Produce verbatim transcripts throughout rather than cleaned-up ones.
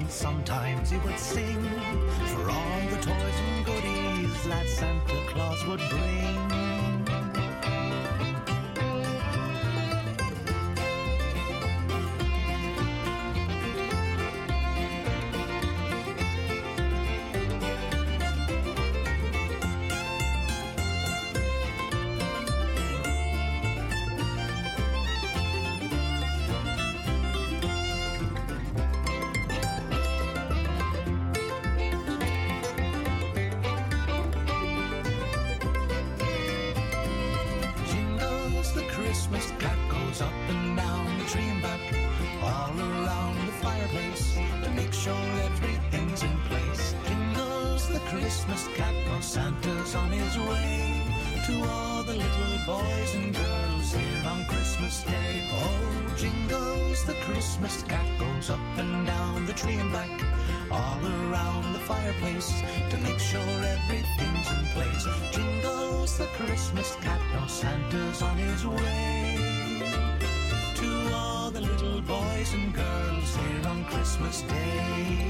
and sometimes he would sing for all the toys and goodies that Santa Claus would bring. Christmas cat, Santa's on his way to all the little boys and girls here on Christmas Day. Oh, jingles, the Christmas cat goes up and down the tree and back, all around the fireplace to make sure everything's in place. Jingles, the Christmas cat, now Santa's on his way to all the little boys and girls here on Christmas Day.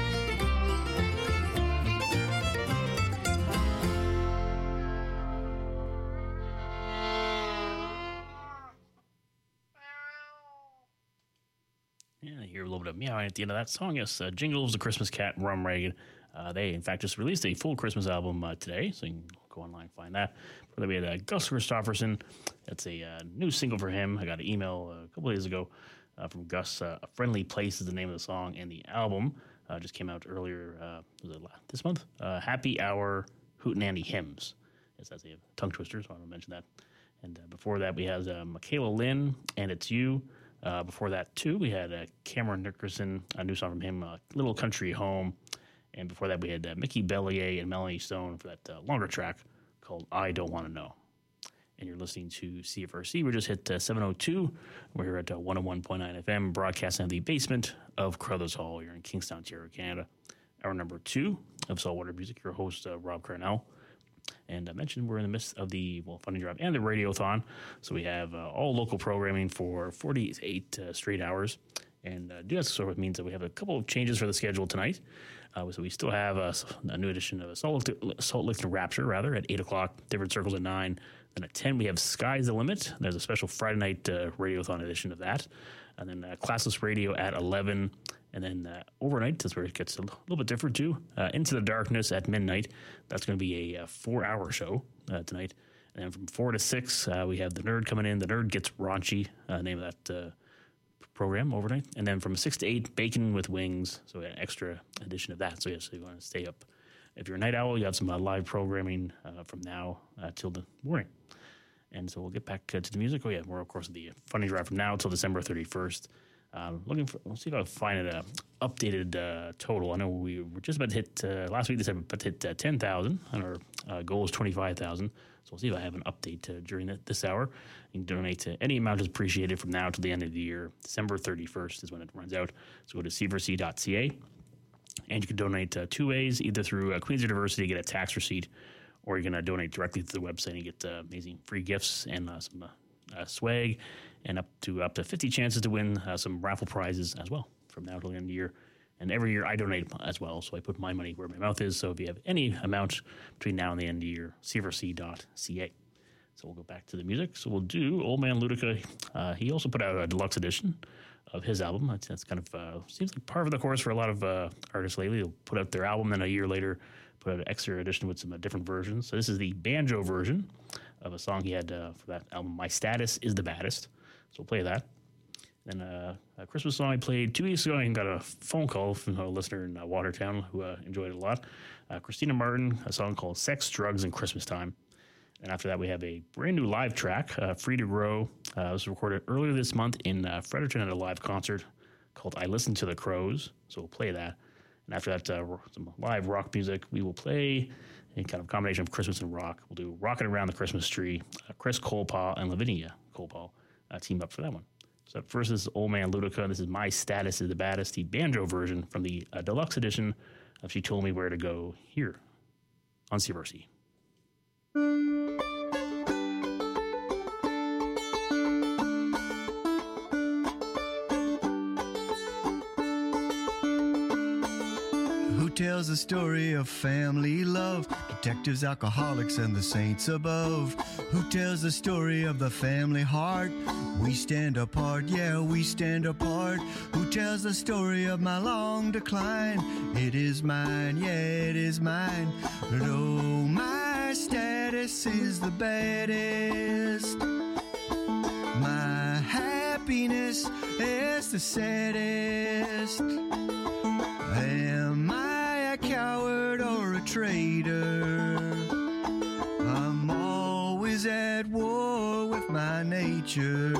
Yeah, you hear a little bit of meowing at the end of that song. Yes, uh, Jingles, the Christmas Cat, Rum Reagan. Uh, they, in fact, just released a full Christmas album uh, today, so you can go online and find that. Before that, we had uh, Gus Christopherson. That's a uh, new single for him. I got an email uh, a couple days ago uh, from Gus. Uh, A Friendly Place is the name of the song, and the album uh, just came out earlier uh, was it last, this month. Uh, Happy Hour Hootenanny Hymns. Yes, that's a tongue twister, so I want to mention that. And uh, before that, we had uh, Michaela Lynn, and It's You. Uh, before that, too, we had uh, Cameron Nickerson, a new song from him, uh, Little Country Home. And before that, we had uh, Mickey Bellier and Melanie Stone for that uh, longer track called I Don't Want to Know. And you're listening to C F R C. We just hit uh, seven oh two. We're here at uh, one oh one point nine F M, broadcasting in the basement of Crothers Hall here in Kingstown, Ontario, Canada. Hour number two of Saltwater Music. Your host, uh, Rob Carnell. And I mentioned we're in the midst of the, well, Funding Drive and the Radiothon. So we have uh, all local programming for forty-eight uh, straight hours. And uh, that sort of means that we have a couple of changes for the schedule tonight. Uh, so we still have a, a new edition of a Salt, Salt Lift and Rapture, rather, at eight o'clock, Different Circles at nine. Then at ten, we have Sky's the Limit. There's a special Friday night uh, Radiothon edition of that. And then uh, Classless Radio at eleven. And then uh, overnight, that's where it gets a little bit different, too. Uh, Into the Darkness at midnight. That's going to be a, a four-hour show uh, tonight. And then from four to six, uh, we have The Nerd coming in. The Nerd Gets Raunchy, uh, name of that uh, program overnight. And then from six to eight, Bacon with Wings. So we got an extra edition of that. So, yes, so you want to stay up. If you're a night owl, you have some uh, live programming uh, from now uh, till the morning. And so we'll get back uh, to the music. Oh, yeah, we're, of course, the Funding Drive from now till December thirty-first. Um, looking for, we'll see if I can find an uh, updated uh, total. I know we were just about to hit, uh, last week they said we about to hit uh, ten thousand, and our uh, goal is twenty-five thousand. So we'll see if I have an update uh, during the, this hour. You can donate to any amount is appreciated from now to the end of the year. December thirty-first is when it runs out. So go to c v r c dot c a, and you can donate uh, two ways, either through uh, Queens University to get a tax receipt, or you can uh, donate directly to the website and get uh, amazing free gifts and uh, some uh, uh, swag, and up to up to fifty chances to win uh, some raffle prizes as well from now till the end of the year. And every year I donate as well, so I put my money where my mouth is. So if you have any amount between now and the end of the year, c v r c dot c a. So we'll go back to the music. So we'll do Old Man Ludica. Uh, he also put out a deluxe edition of his album. That's, that's kind of uh, seems like par for the course for a lot of uh, artists lately. They'll put out their album, then a year later put out an extra edition with some uh, different versions. So this is the banjo version of a song he had uh, for that album, My Status is the Baddest. So we'll play that. Then uh, a Christmas song I played two weeks ago. I got a phone call from a listener in uh, Watertown who uh, enjoyed it a lot. Uh, Christina Martin, a song called Sex, Drugs, and Christmas Time. And after that, we have a brand new live track, uh, Free to Grow. Uh, it was recorded earlier this month in uh, Fredericton at a live concert called I Listen to the Crows. So we'll play that. And after that, uh, some live rock music. We will play a kind of combination of Christmas and rock. We'll do Rockin' Around the Christmas Tree. Uh, Chris Colepaw and Lavinia Colepaw uh, team up for that one. So first is Old Man Ludica. This is My Status is the Baddest, the banjo version from the uh, deluxe edition of She Told Me Where to Go here on C F R C. tells the story of family love? Detectives, alcoholics, and the saints above. Who tells the story of the family heart? We stand apart, yeah, we stand apart. Who tells the story of my long decline? It is mine, yeah, it is mine. But oh, my status is the baddest. My happiness is the saddest. Am I a coward or a traitor? I'm always at war with my nature.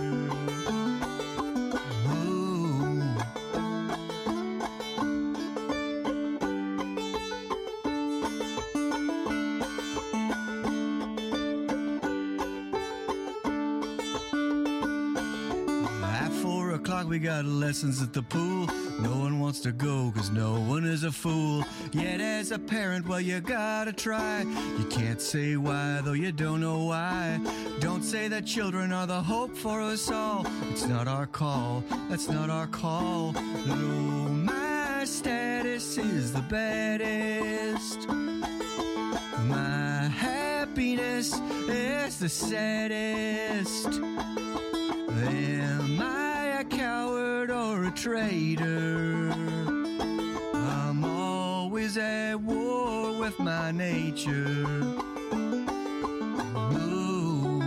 We got lessons at the pool. No one wants to go cause no one is a fool. Yet as a parent, well, you gotta try. You can't say why, though you don't know why. Don't say that children are the hope for us all. It's not our call, that's not our call. No, my status is the baddest. My happiness is the saddest. Am I a coward or a traitor? I'm always at war with my nature. Ooh.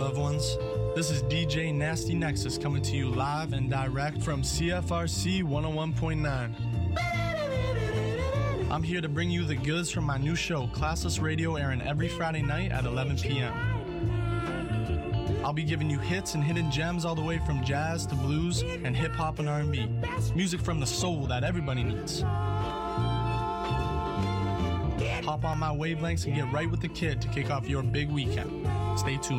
loved ones. This is D J Nasty Nexus coming to you live and direct from C F R C one oh one point nine. I'm here to bring you the goods from my new show, Classless Radio, airing every Friday night at eleven p.m. I'll be giving you hits and hidden gems all the way from jazz to blues and hip-hop and R and B. Music from the soul that everybody needs. Hop on my wavelengths and get right with the kid to kick off your big weekend. Stay tuned.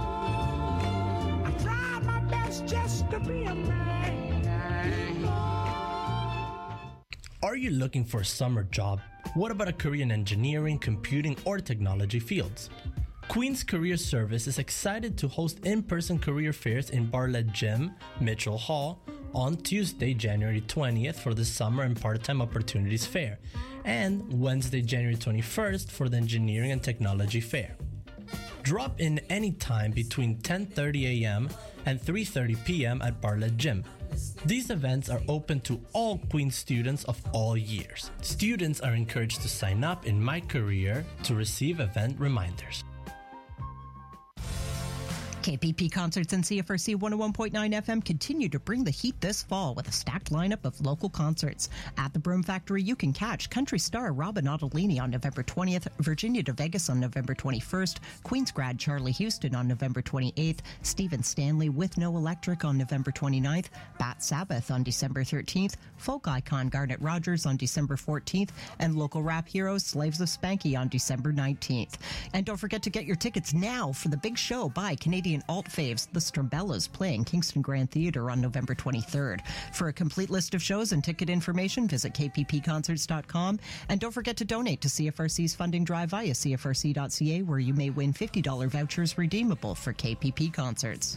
I tried my best just to be a man. Are you looking for a summer job? What about a career in engineering, computing, or technology fields? Queen's Career Service is excited to host in-person career fairs in Bartlett Gym, Mitchell Hall, on Tuesday, January twentieth for the Summer and Part-Time Opportunities Fair, and Wednesday, January twenty-first for the Engineering and Technology Fair. Drop in anytime between ten thirty a.m. and three thirty p.m. at Bartlett Gym. These events are open to all Queen's students of all years. Students are encouraged to sign up in My Career to receive event reminders. K P P Concerts and C F R C one oh one point nine F M continue to bring the heat this fall with a stacked lineup of local concerts. At the Broom Factory, you can catch country star Robin Ottolini on November twentieth, Virginia de Vegas on November twenty-first, Queens grad Charlie Houston on November twenty-eighth, Stephen Stanley with No Electric on November twenty-ninth, Bat Sabbath on December thirteenth, folk icon Garnet Rogers on December fourteenth, and local rap heroes Slaves of Spanky on December nineteenth. And don't forget to get your tickets now for the big show by Canadian alt faves, the Strumbellas, playing Kingston Grand Theatre on November twenty-third. For a complete list of shows and ticket information, visit k p p concerts dot com. And don't forget to donate to C F R C's funding drive via c f r c dot c a, where you may win fifty dollars vouchers redeemable for K P P concerts.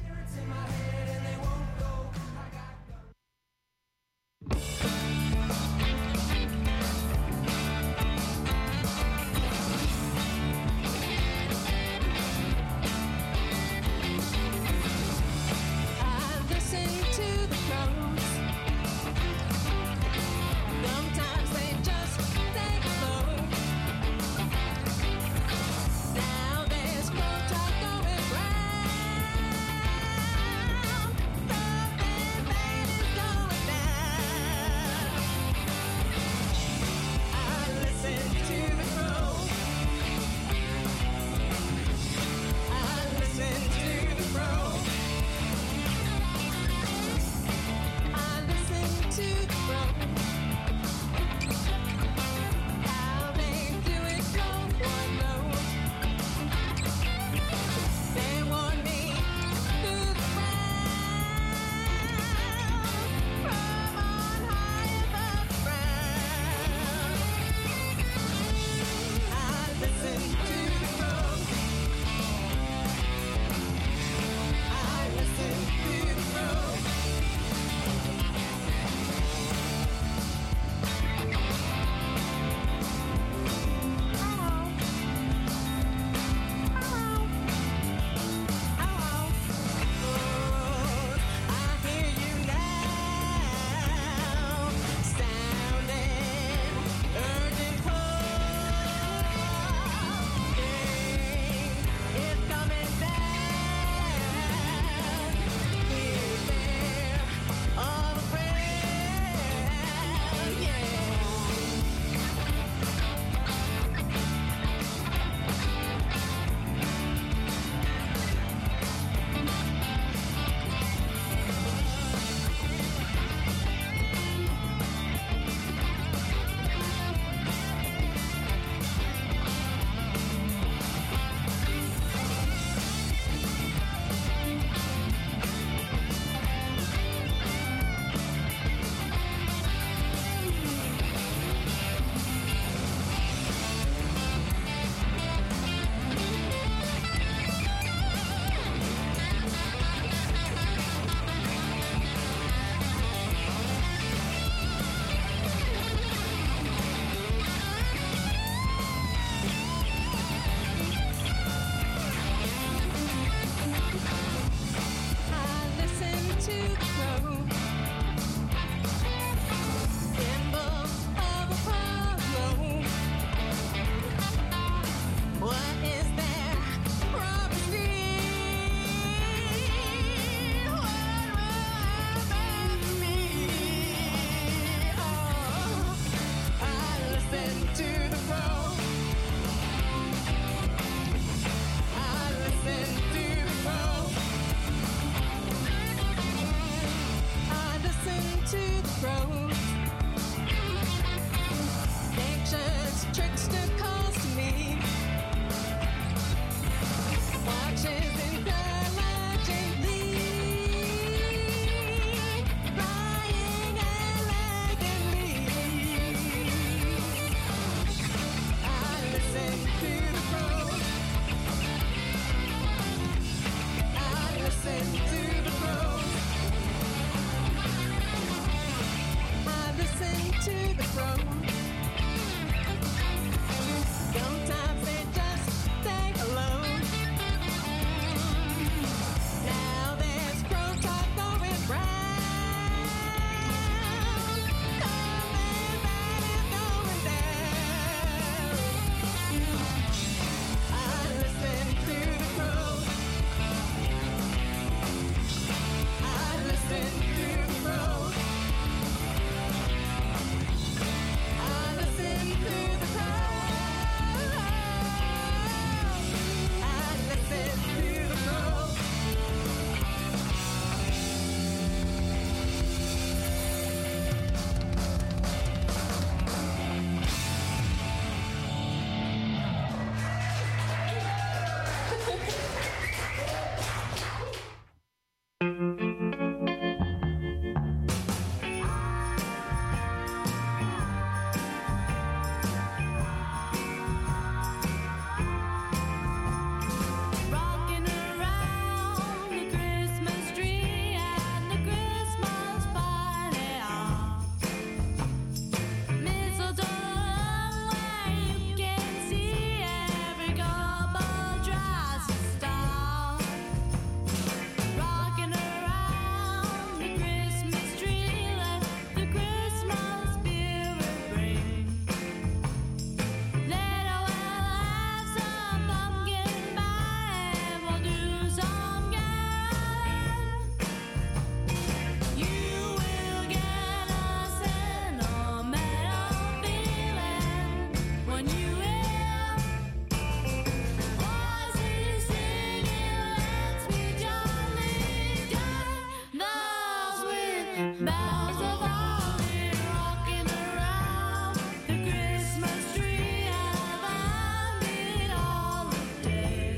Boughs of holly rocking around the Christmas tree. I've found it all day.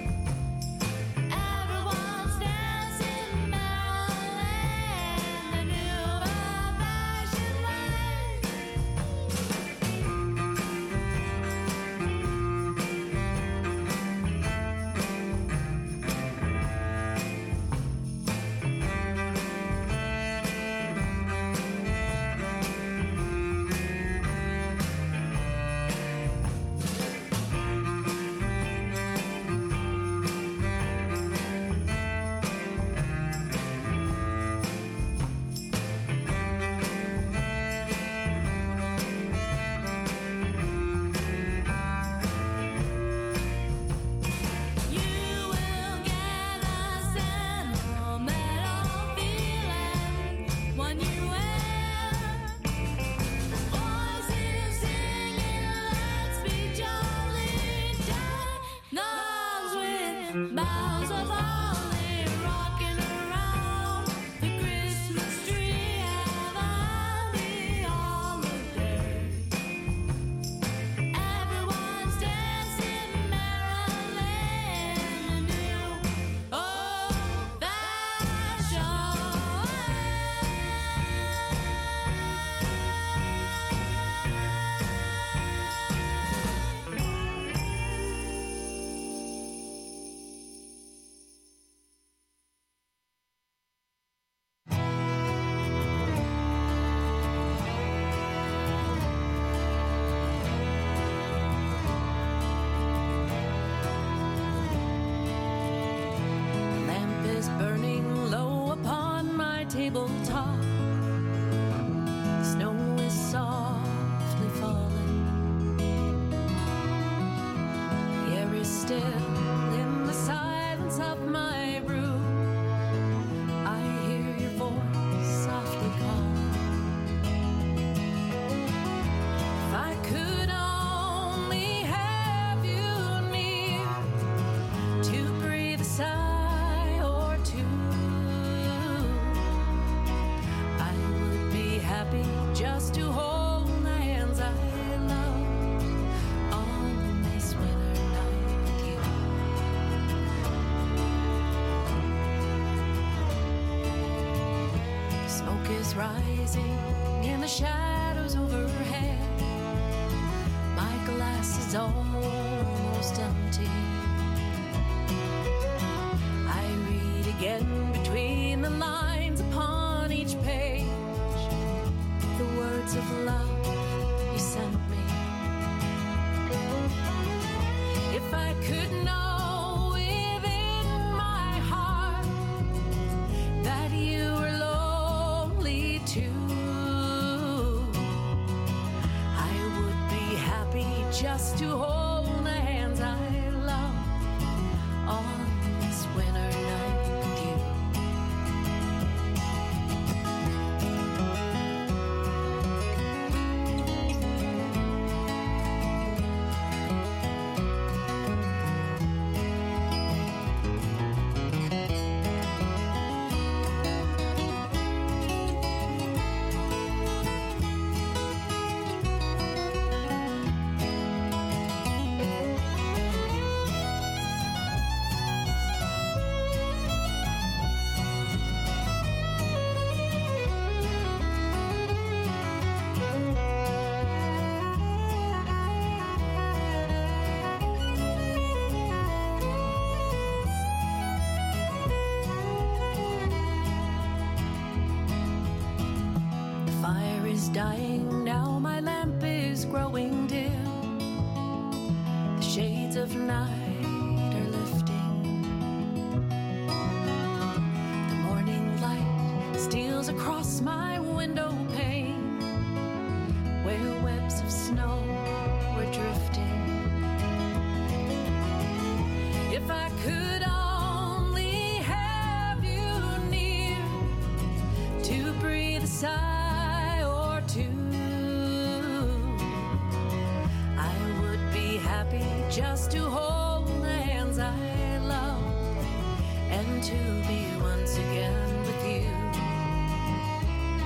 Everyone's dancing merrily in the new old-fashioned You will get a sentimental feeling when you hear voices singing, "Let's be jolly." Dancers with boughs of holly rocking around the Christmas tree. Have a holiday. Everyone's dancing merrily in the new The lamp is burning low upon my tabletop. The snow is softly falling. The air is still in the silence of my room. I hear your voice softly calling. If I could only have you near to breathe a sigh or two, I would be happy just to hold the hands I love on this winter night with you. Smoke is rising in the shadows overhead. My glass is almost empty. I read again between the lines upon each page the words of love you sent me. If I could know within my heart that you were lonely too, I would be happy just to hold the hands I love on this winter night with you. The fire is dying now, my lamp is growing dim. The shades of night are lifting. The morning light steals across my window pane where webs of snow were drifting. If I could only have you near to breathe a sigh or two, I would be happy just to hold the hands I love and to be once again with you.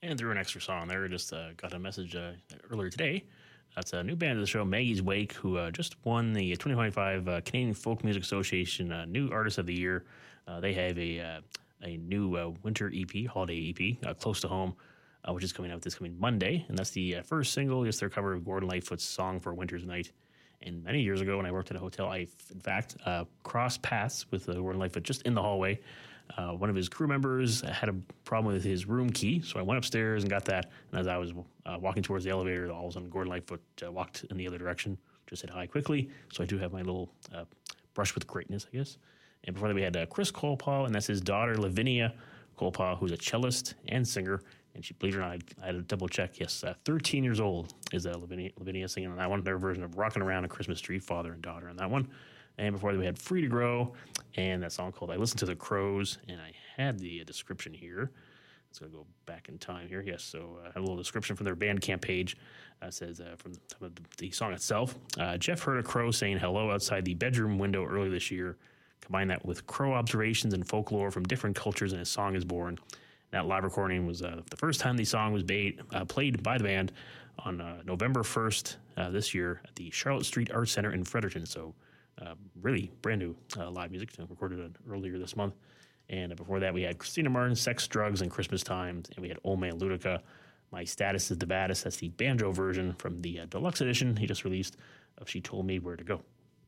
And threw an extra song there. Just uh, got a message uh, earlier today. That's a new band of the show, Maggie's Wake, who uh, just won the twenty twenty-five uh, Canadian Folk Music Association uh, New Artist of the Year. Uh, they have a uh, a new uh, winter E P, holiday E P, uh, Close to Home, uh, which is coming out this coming Monday. And that's the uh, first single, just their cover of Gordon Lightfoot's Song for a Winter's Night. And many years ago when I worked at a hotel, I, in fact, uh, crossed paths with uh, Gordon Lightfoot just in the hallway. Uh, one of his crew members had a problem with his room key, so I went upstairs and got that. And as I was uh, walking towards the elevator, all of a sudden Gordon Lightfoot uh, walked in the other direction, just said hi quickly. So I do have my little uh, brush with greatness, I guess. And before that, we had uh, Chris Colpaw, and that's his daughter, Lavinia Colpaw, who's a cellist and singer. And she, believe it or not, I, I had to double check. Yes, uh, thirteen years old is uh, Lavinia, Lavinia singing on that one. Their version of Rockin' Around a Christmas Tree, father and daughter on that one. And before that, we had Free to Grow and that song called I Listened to the Crows. And I had the uh, description here. Let's go go back in time here. Yes, so uh, I had a little description from their Bandcamp page. Uh, says uh, from the, the song itself, uh, Jeff heard a crow saying hello outside the bedroom window early this year. Combine that with crow observations and folklore from different cultures, and a song is born. That live recording was uh, the first time the song was bait, uh, played by the band on uh, November first uh, this year at the Charlotte Street Arts Center in Fredericton. So uh, really brand new uh, live music, so recorded it earlier this month. And uh, before that, we had Christina Martin, Sex, Drugs, and Christmas Times. And we had Old Man Ludica, My Status is the Baddest. That's the banjo version from the uh, deluxe edition he just released of She Told Me Where to Go.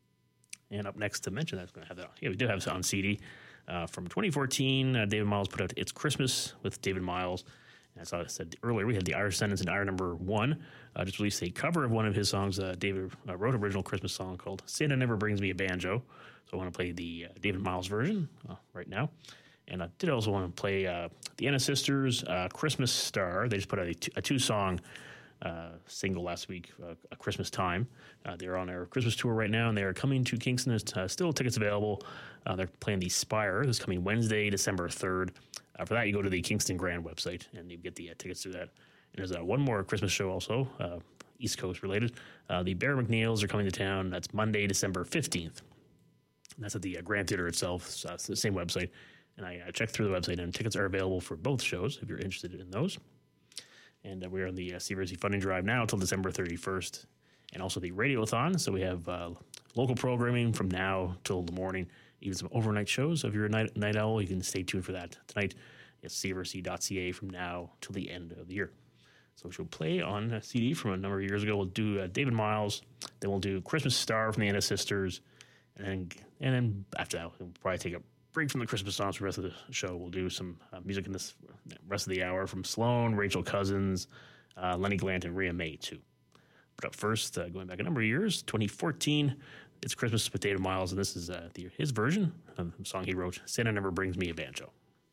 And up next to mention that, it's going to have that. Yeah, we do have it on C D. Uh, from twenty fourteen, uh, David Miles put out It's Christmas with David Miles. And as I said earlier, we had the Irish Sentence in Irish number one. Uh, just released a cover of one of his songs. Uh, David uh, wrote an original Christmas song called Santa Never Brings Me a Banjo. So I want to play the uh, David Miles version uh, right now. And I did also want to play uh, the Anna Sisters, uh, Christmas Star. They just put out a, t- a two-song uh, single last week, uh, A Christmas Time. Uh, they're on their Christmas tour right now, and they are coming to Kingston. There's uh, still tickets available. Uh, they're playing the Spire this coming Wednesday, December third. Uh, for that, you go to the Kingston Grand website, and you get the uh, tickets through that. And there's uh, one more Christmas show also, uh, East Coast related. Uh, the Bear McNeils are coming to town. That's Monday, December fifteenth. And that's at the uh, Grand Theater itself. So it's the same website. And I uh, checked through the website, and tickets are available for both shows if you're interested in those. And uh, we're on the uh, C V R C funding drive now until December thirty-first. And also the Radiothon. So we have uh, local programming from now till the morning, even some overnight shows. If you're a night, night owl, you can stay tuned for that tonight. It's C V R C dot C A from now till the end of the year. So she'll play on a C D from a number of years ago. We'll do uh, David Miles. Then we'll do Christmas Star from the Anna Sisters. And then, and then after that, we'll probably take a break from the Christmas songs for the rest of the show. We'll do some uh, music in this rest of the hour from Sloan, Rachel Cousins, uh, Lenny Glant, and Rhea May, too. But up first, uh, going back a number of years, twenty fourteen, it's Christmas with David Miles, and this is uh, the, his version of the song he wrote, Santa Never Brings Me a Banjo.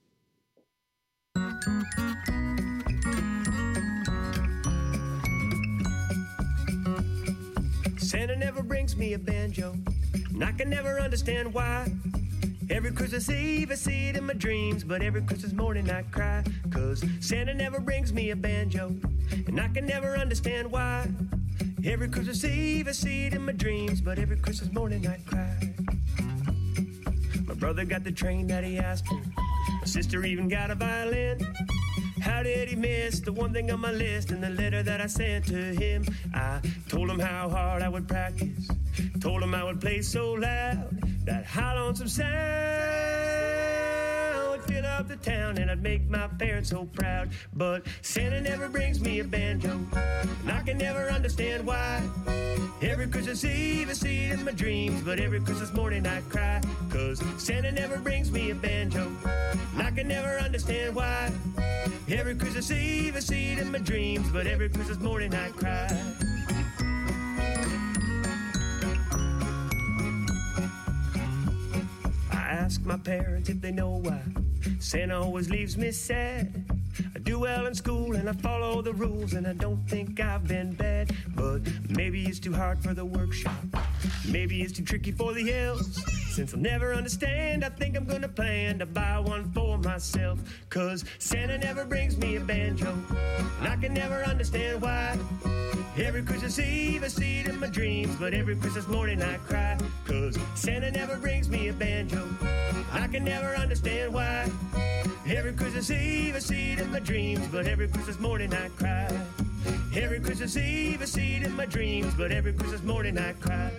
Santa never brings me a banjo, and I can never understand why. Every Christmas Eve I see it in my dreams, but every Christmas morning I cry, 'cause Santa never brings me a banjo, and I can never understand why. Every Christmas Eve I see it in my dreams, but every Christmas morning I cry. My brother got the train that he asked for, my sister even got a violin. How did he miss the one thing on my list in the letter that I sent to him? I told him how hard I would practice, told him I would play so loud that high lonesome sound would fill up the town, and I'd make my parents so proud. But Santa never brings me a banjo, and I can never understand why. Every Christmas Eve I see it in my dreams, but every Christmas morning I cry, 'cause Santa never brings me a banjo, and I can never understand why. Every Christmas Eve I see it in my dreams, but every Christmas morning I cry. I ask my parents if they know why Santa always leaves me sad. I do well in school and I follow the rules, and I don't think I've been bad. But maybe it's too hard for the workshop, maybe it's too tricky for the elves. Since I'll never understand, I think I'm gonna plan to buy one for myself. 'Cause Santa never brings me a banjo, and I can never understand why. Every Christmas Eve I see it in my dreams, but every Christmas morning I cry. 'Cause Santa never brings me a banjo, I can never understand why. Every Christmas Eve I see it in my dreams, but every Christmas morning I cry. Every Christmas Eve I see it in my dreams, but every Christmas morning I cry.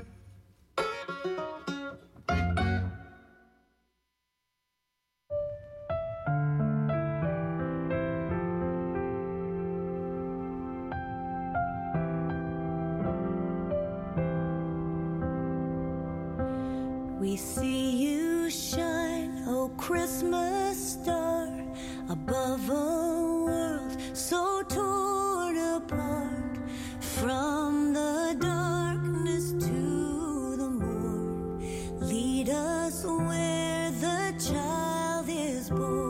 We see you shine, oh Christmas star, above a world so torn apart. From the darkness to the morn, lead us where the child is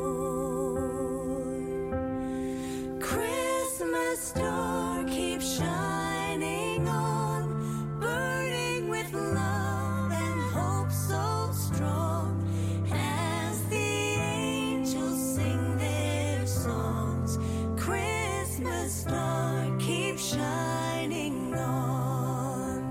born. Christmas star, keep shining on, burning with love and hope so strong. As the angels sing their songs, Christmas star, keep shining on.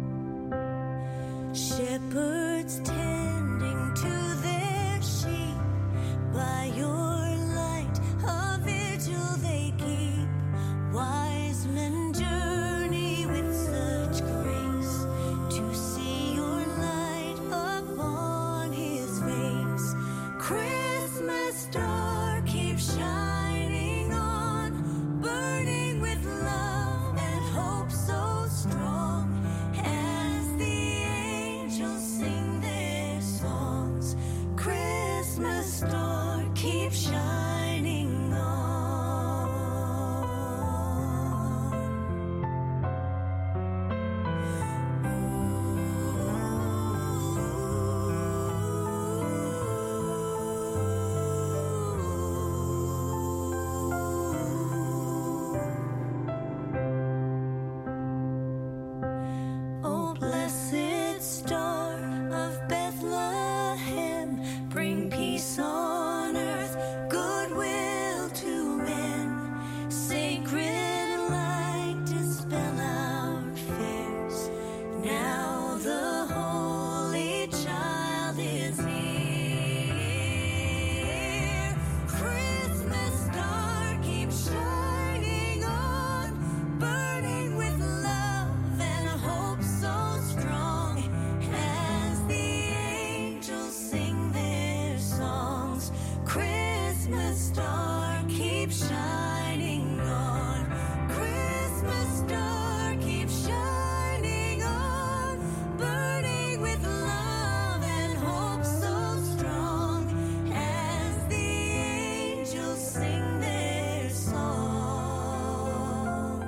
Shepherds tending to their sheep, by your light a vigil they keep. Wise men journey with such grace to see your light upon his face. Christmas star, keep shining on, burning with love and hope so strong. As the angels sing their songs, Christmas star, keep shining on. Oh, blessed star of Bethlehem, bring peace on earth, goodwill to men. Sacred light, dispel our fears. Now the Holy Child is here. Christmas star, keep shining on, burning with love and hope so strong. As the angels sing their songs, Christmas star, keep shining on. Christmas star, keep shining on, burning with love and hope so strong. As the angels sing their songs,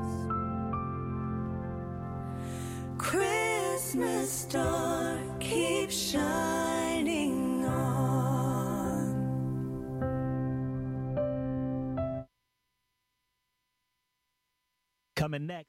Christmas star, keep shining on. Coming next.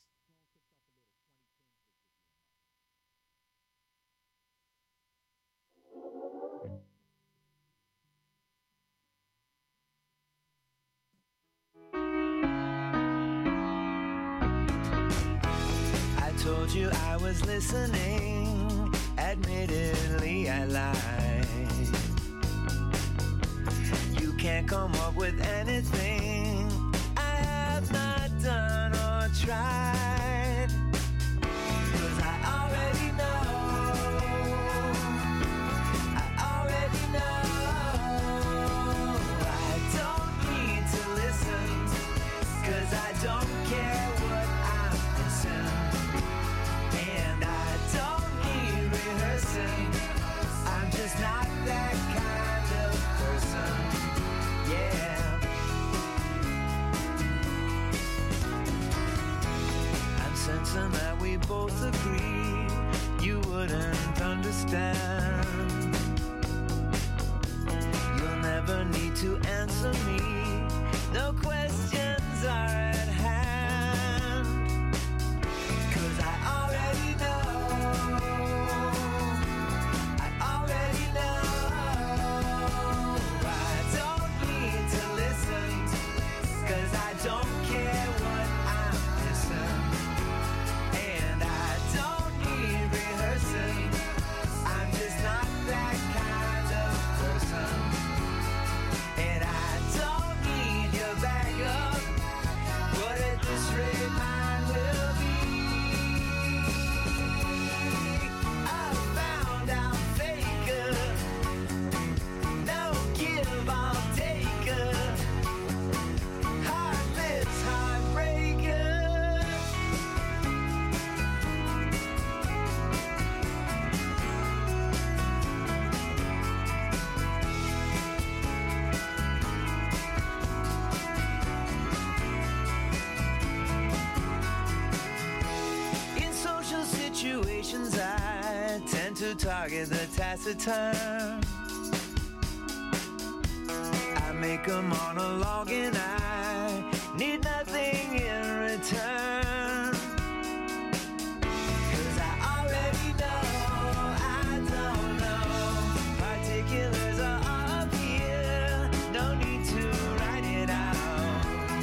I told you I was listening, admittedly I lied. You can't come up with anything I have not done or tried. 'Cause I already know, I already know. I don't need to listen, 'cause I don't care what I'm missing. And I don't need rehearsing, I'm just not that kind of person. Yeah. I'm sensing that we both agree you wouldn't understand. You'll never need to answer me, no questions are at hand. 'Cause I already know, I already know. I don't need to listen, 'cause I don't care what I'm missing. And I don't trying to target the taciturn. I make a monologue and I need nothing in return. 'Cause I already know, I don't know. Particulars are up here, no need to write it out.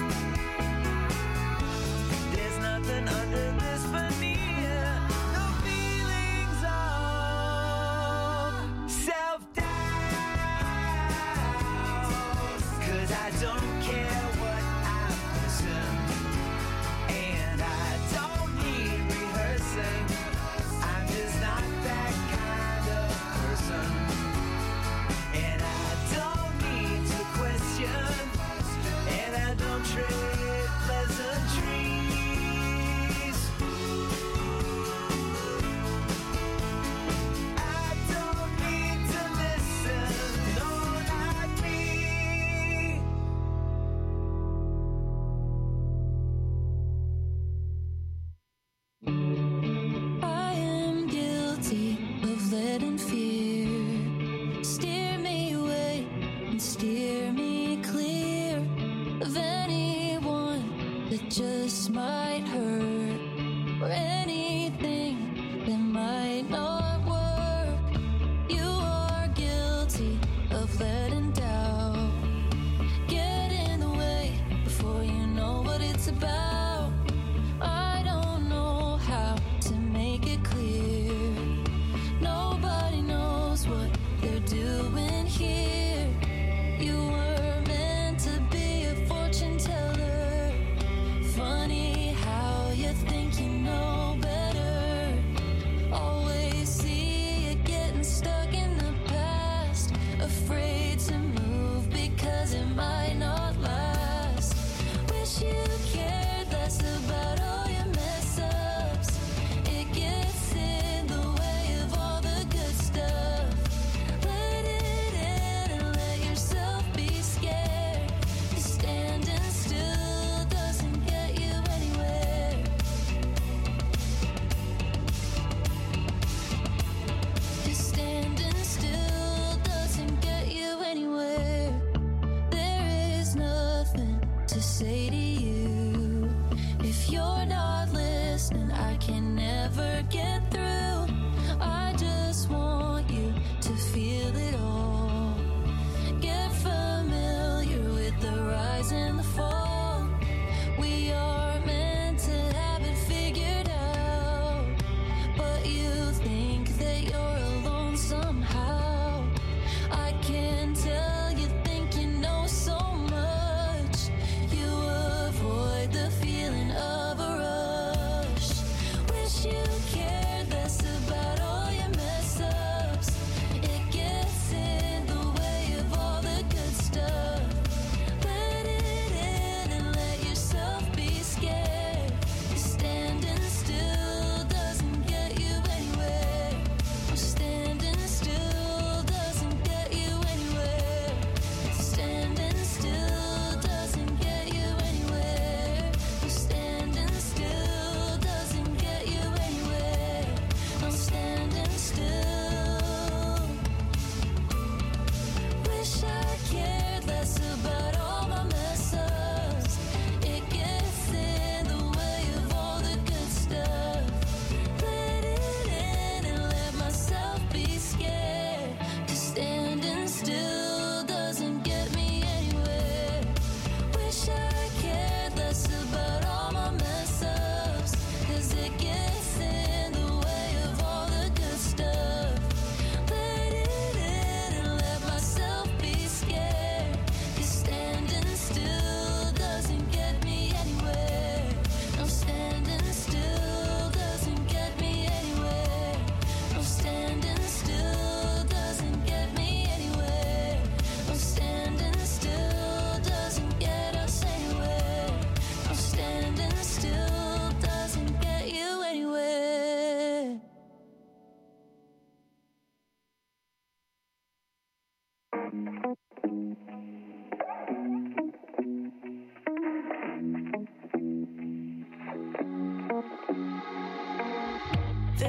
There's nothing under this veneer, no feelings of self-doubt. 'Cause I don't care what I'm missing, and I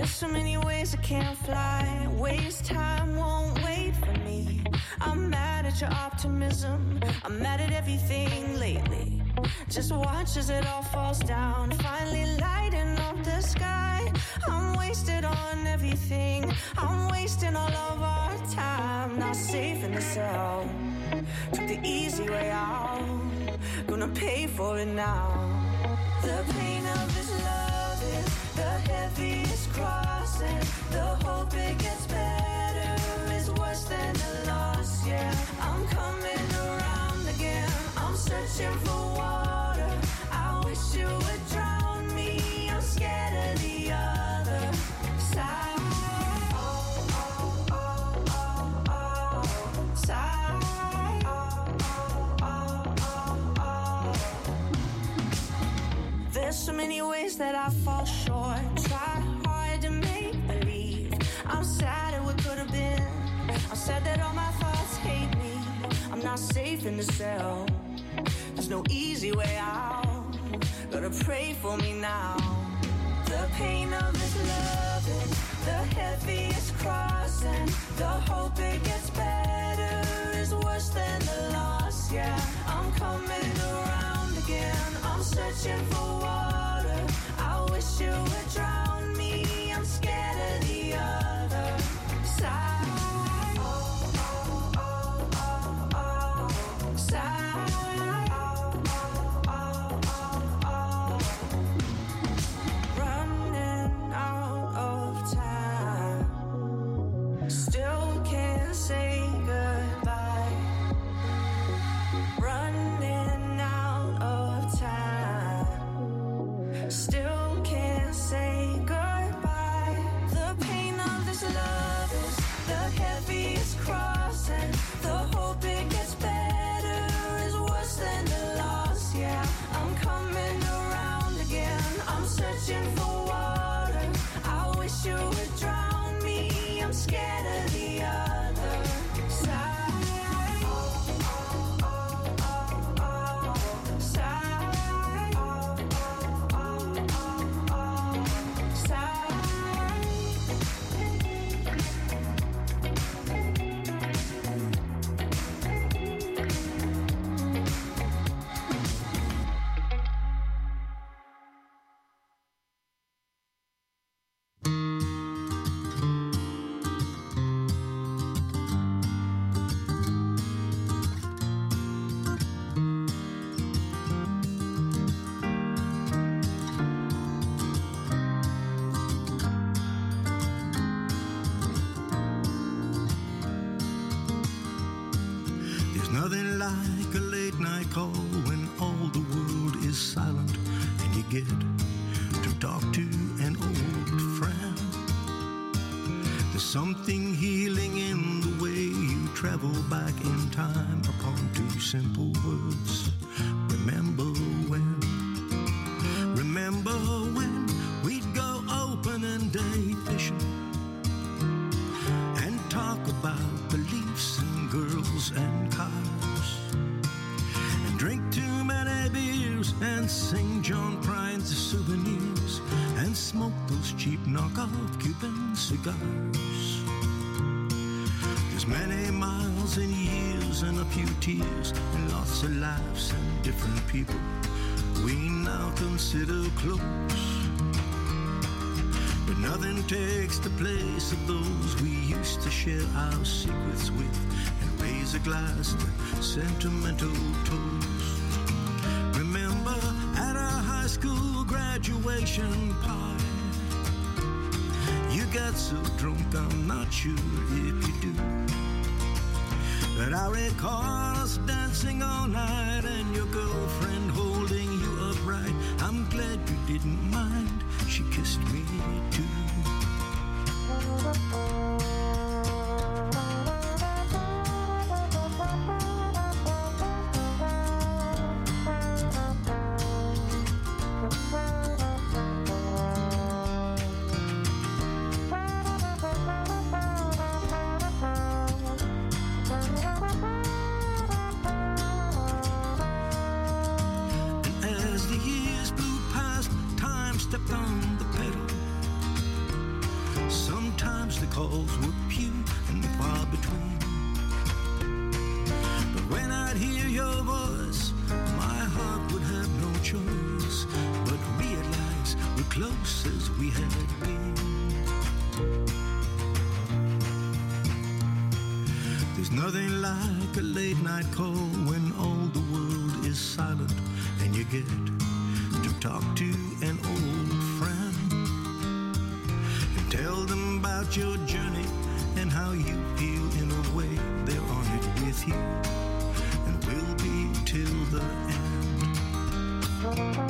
There's so many ways I can't fly. Waste time won't wait for me. I'm mad at your optimism. I'm mad at everything lately. Just watch as it all falls down. Finally lighting up the sky. I'm wasted on everything. I'm wasting all of our time. Not safe in the cell. Took the easy way out. Gonna pay for it now. The pain of this love is the heaviest cross, and the hope it gets better is worse than the loss. Yeah, I'm coming around again. I'm searching for water. I wish you would drown me. I'm scared of the other side. Oh, oh, oh, oh, oh. Side. There's so many ways that I fall short. Try hard to make believe. I'm sad at what could have been. I'm sad that all my thoughts hate me. I'm not safe in the cell. There's no easy way out. Gotta pray for me now. The pain of this love is the heaviest cross, and the hope it gets better is worse than the loss. Yeah, I'm coming around again. I'm searching for water. I wish you would drown me. I'm scared of the other side. Oh, oh, oh, oh, oh. Side. Oh, oh, oh, oh, oh. Running out of time. Still can't say goodbye. Running out of time. Still can't say goodbye. The pain of this love is the heaviest cross, and the hope it gets better is worse than the loss. Yeah, I'm coming around again. I'm searching for water. I wish you would drown me. I'm scared of the other side. Oh, oh, oh, oh, oh. Side. Oh, oh, oh, oh, oh. Side. There's nothing like a late night call when all the world is silent and you get to talk to an old friend. There's something healing in the way you travel back in time upon two simple words. Remember when? Remember when we'd go opening day fishing and talk about beliefs and girls and cars, and drink too many beers and sing John Prine's souvenirs and smoke those cheap knockoff Cuban cigars. There's many miles and years and a few tears and lots of lives and different people we now consider close. But nothing takes the place of those we used to share our secrets with and raise a glass to sentimental toast. Remember at our high school graduation party, you got so drunk I'm not sure if you do, but I recall us dancing all night and your girlfriend holding you upright. I'm glad you didn't mind, she kissed me too. stepped on the pedal. calls were few and far between. But when I'd hear your voice, my heart would have no choice but realize we're close as we had been. There's nothing like a late night call when all the world is silent and you get to talk to an old friend and tell them about your journey and how you feel. In a way, they're on it with you and will be till the end.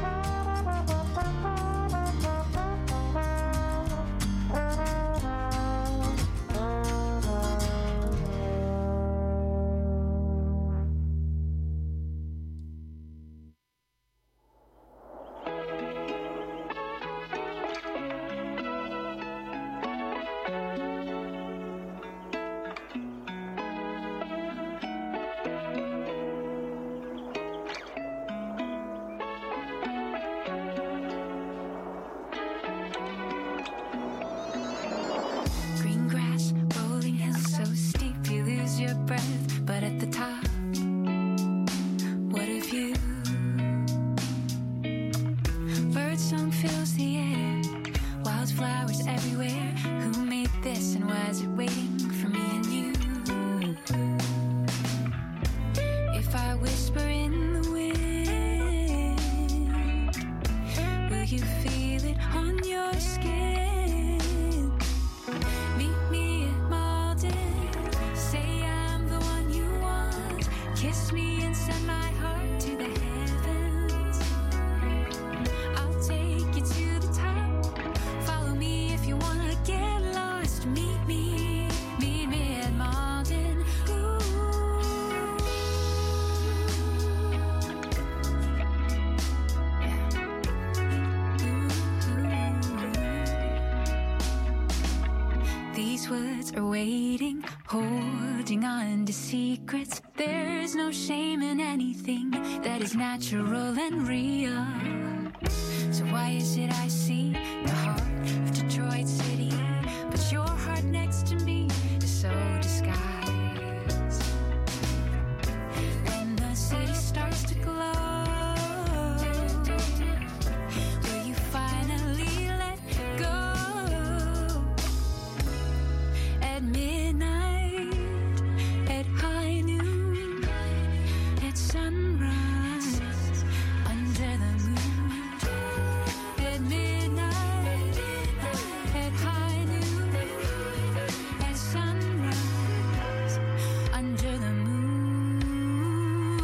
Holding on to secrets. There's no shame in anything that is natural and real. So why is it I see the heart of Detroit City, but your heart next to me is so disguised? When the city starts to glow, will you finally let go? At midnight, at high noon, at sunrise, under the moon. At midnight, at high noon, at sunrise, under the moon.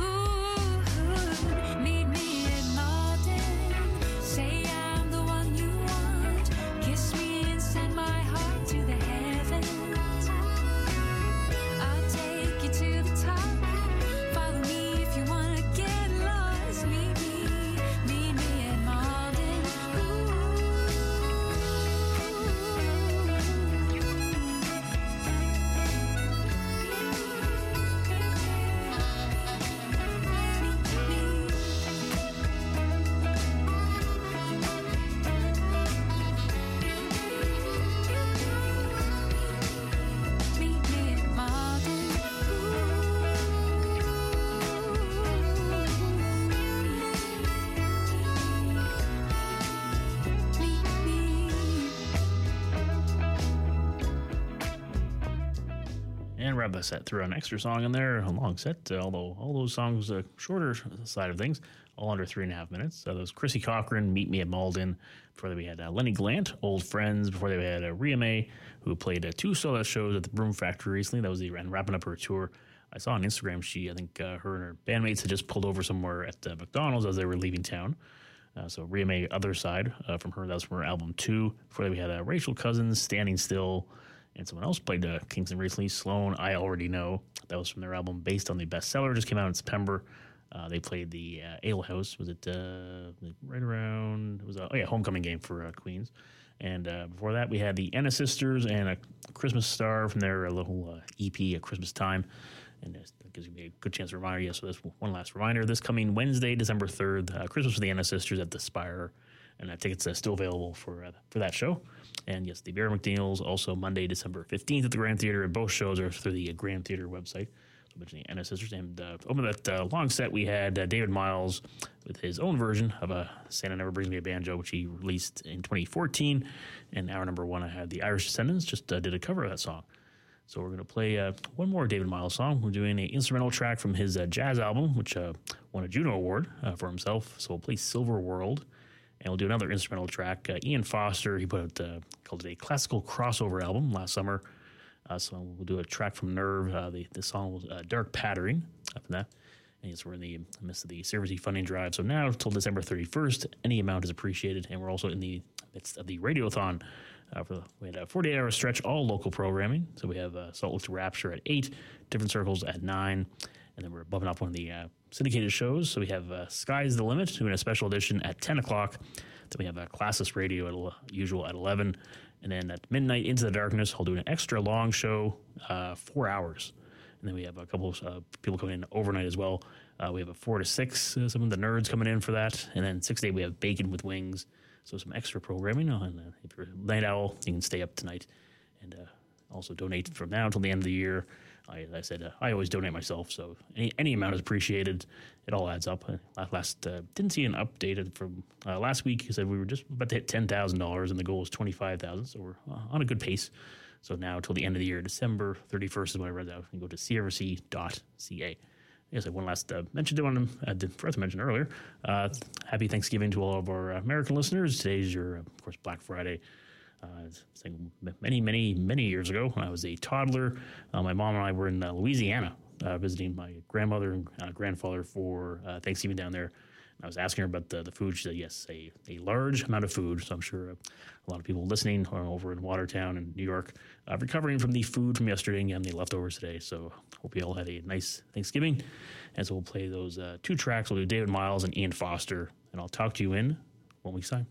Meet me at Malden, say I'm the one you want. Kiss me and send my heart to the heavens. I'll take you to the top. Follow me if you wanna get lost. Meet me, meet me at Malden. Meet me at Malden. Meet me. And Rebbe set threw an extra song in there, a long set, uh, although all those songs, uh, shorter side of things, all under three and a half minutes. So there was Chrissy Cochran, Meet Me at Malden. Before that, we had uh, Lenny Glant, Old Friends. Before that, we had uh, Ria May, who played uh, two solo shows at the Broom Factory recently. That was the and wrapping up her tour. I saw on Instagram, she, I think uh, her and her bandmates had just pulled over somewhere at uh, McDonald's as they were leaving town. Uh, so Ria May, Other Side, uh, from her. That was from her album two. Before that, we had uh, Rachel Cousins, Standing Still. And someone else played uh, Kingston recently, Sloan, I Already Know. That was from their album Based on the Bestseller. Just came out in September. Uh, they played the uh, Ale House. Was it uh, right around? It was uh, oh yeah, Homecoming Game for uh, Queens. And uh, before that, we had the Enna Sisters and a Christmas Star from their uh, little uh, E P, A Christmas Time. And uh, that gives me a good chance to remind you. So this one last reminder: this coming Wednesday, December third, uh, Christmas with the Enna Sisters at the Spire and uh, tickets are still available for uh, for that show. And yes, the Bear McNeil's also Monday, December fifteenth at the Grand Theater, and both shows are through the uh, Grand Theater website. So mentioning Anna Sisters, and uh, over that uh, long set, we had uh, David Miles with his own version of a Santa Never Brings Me a Banjo, which he released in twenty fourteen. And hour number one, I had the Irish Descendants, just uh, did a cover of that song. So we're going to play uh, one more David Miles song. We're doing an instrumental track from his uh, jazz album, which uh, won a Juno Award uh, for himself. So we'll play Silver World. And we'll do another instrumental track. Uh, Ian Foster, he put out, uh, called it a classical crossover album last summer. Uh, so we'll do a track from Nerve. Uh, the, the song was uh, Dark Pattering. After that. And yes, we're in the midst of the Service funding drive. So now, till December thirty-first, any amount is appreciated. And we're also in the midst of the Radiothon. Uh, for the, we had a forty-eight hour stretch, all local programming. So we have uh, Salt Lake to Rapture at eight, Different Circles at nine, and then we're bumping up one of the uh, syndicated shows. So we have uh, Sky's the Limit, doing a special edition at ten o'clock. Then we have uh, Classless Radio, at usual at eleven. And then at midnight, Into the Darkness, I'll do an extra long show, uh, four hours. And then we have a couple of uh, people coming in overnight as well. Uh, we have a four to six, uh, some of the nerds coming in for that. And then six to eight, we have Bacon with Wings. So some extra programming. And uh, if you're a night owl, you can stay up tonight and uh, also donate from now until the end of the year. I, as I said, uh, I always donate myself, so any, any amount is appreciated. It all adds up. Uh, last uh, didn't see an update from uh, last week. He said we were just about to hit ten thousand dollars, and the goal was twenty-five thousand dollars, so we're uh, on a good pace. So now until the end of the year, December thirty-first is when I read that. You can go to c r f c dot c a. Yes, I have one last uh, mention to one I did forgot to mention earlier. Uh, happy Thanksgiving to all of our American listeners. Today's your, of course, Black Friday. Uh, many, many, many years ago, when I was a toddler, uh, my mom and I were in uh, Louisiana uh, visiting my grandmother and uh, grandfather for uh, Thanksgiving down there. And I was asking her about the, the food. She said, yes, a, a large amount of food. So I'm sure uh, a lot of people listening are over in Watertown and New York uh, recovering from the food from yesterday and the leftovers today. So hope you all had a nice Thanksgiving. And so we'll play those uh, two tracks. We'll do David Miles and Ian Foster. And I'll talk to you in one week's time.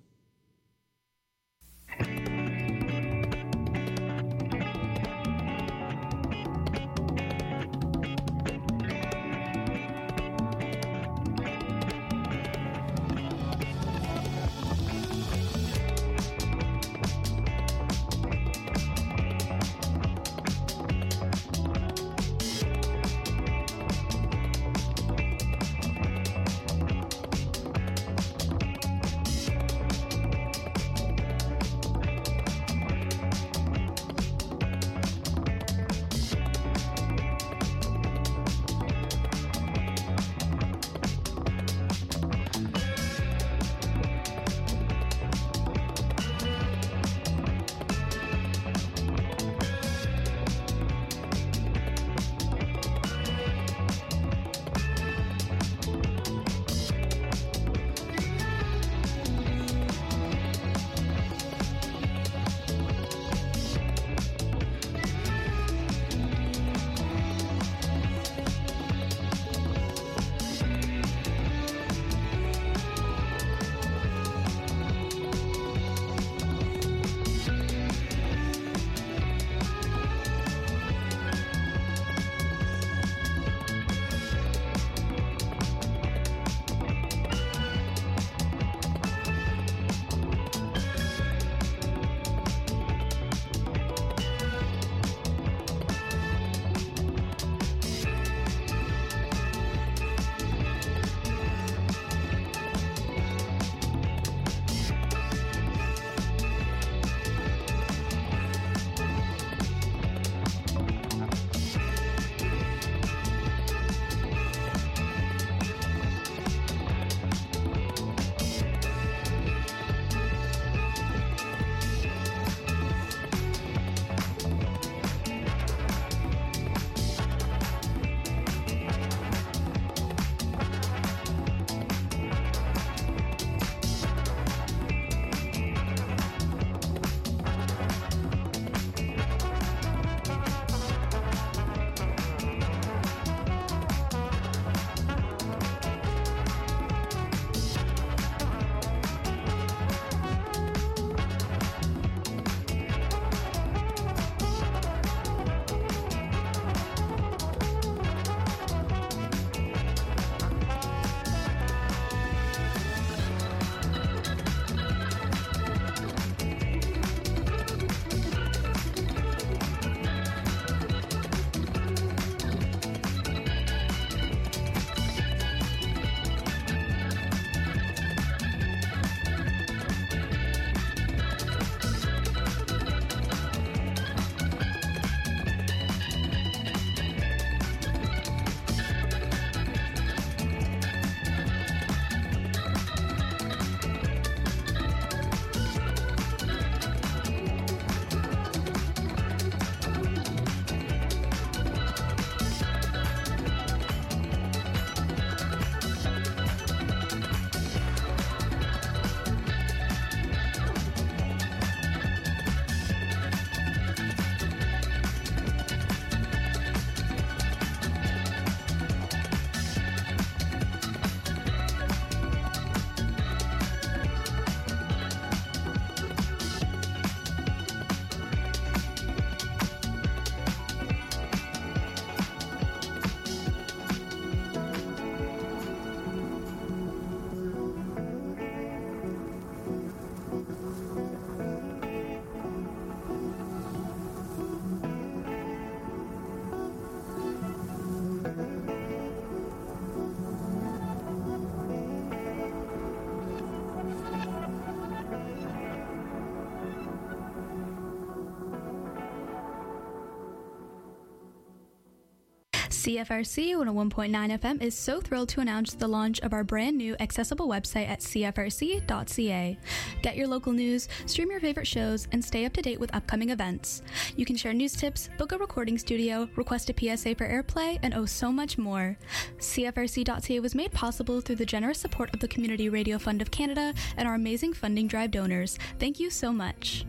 C F R C one oh one point nine F M is so thrilled to announce the launch of our brand new accessible website at c f r c dot c a. Get your local news, stream your favorite shows, and stay up to date with upcoming events. You can share news tips, book a recording studio, request a P S A for airplay, and oh so much more. C F R C dot c a was made possible through the generous support of the Community Radio Fund of Canada and our amazing funding drive donors. Thank you so much.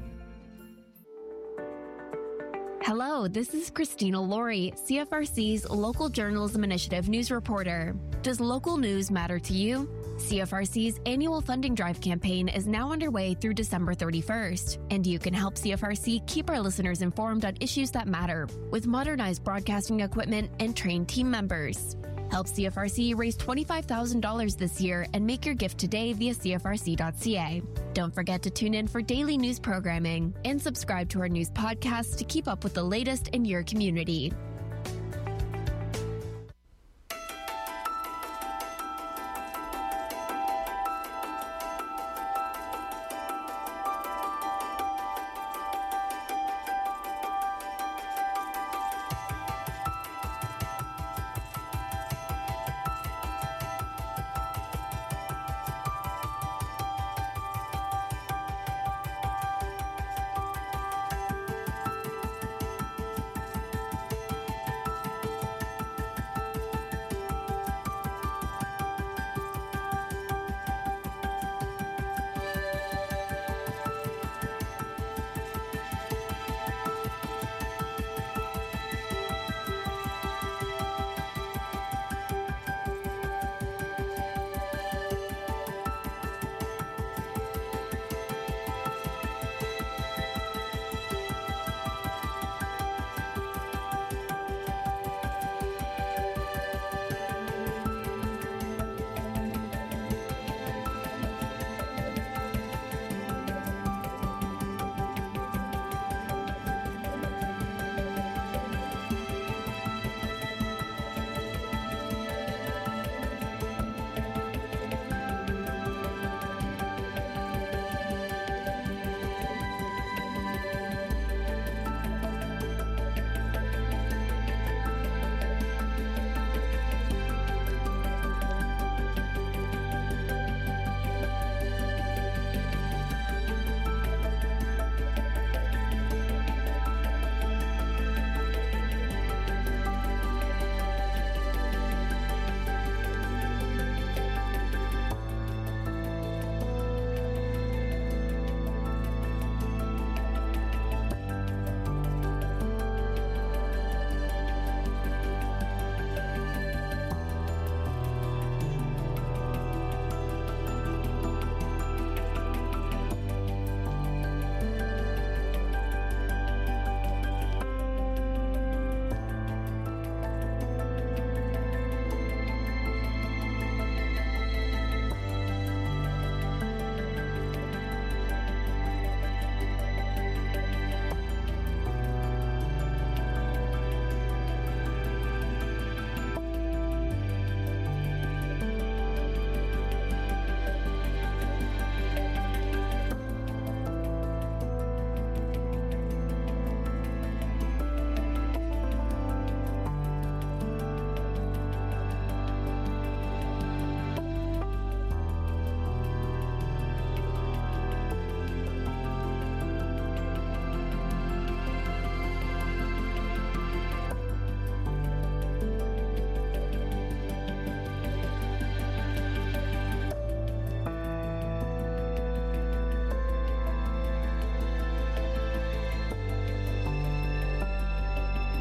Hello, this is Christina Laurie, C F R C's Local Journalism Initiative news reporter. Does local news matter to you? C F R C's annual funding drive campaign is now underway through December thirty-first, and you can help C F R C keep our listeners informed on issues that matter with modernized broadcasting equipment and trained team members. Help C F R C raise twenty-five thousand dollars this year and make your gift today via c f r c dot c a. Don't forget to tune in for daily news programming and subscribe to our news podcast to keep up with the latest in your community.